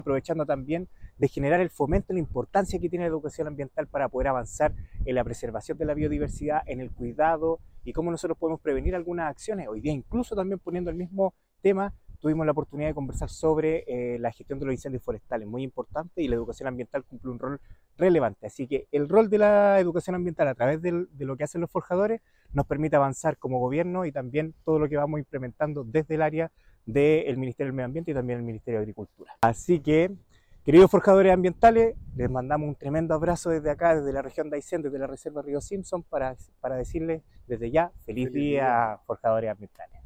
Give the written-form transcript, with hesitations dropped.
aprovechando también de generar el fomento y la importancia que tiene la educación ambiental para poder avanzar en la preservación de la biodiversidad, en el cuidado y cómo nosotros podemos prevenir algunas acciones. Hoy día incluso también poniendo el mismo tema, tuvimos la oportunidad de conversar sobre la gestión de los incendios forestales, muy importante, y la educación ambiental cumple un rol relevante. Así que el rol de la educación ambiental a través de lo que hacen los forjadores nos permite avanzar como gobierno y también todo lo que vamos implementando desde el área del Ministerio del Medio Ambiente y también el Ministerio de Agricultura. Así que, queridos forjadores ambientales, les mandamos un tremendo abrazo desde acá, desde la región de Aysén, desde la Reserva Río Simpson, para decirles desde ya, feliz día, forjadores ambientales.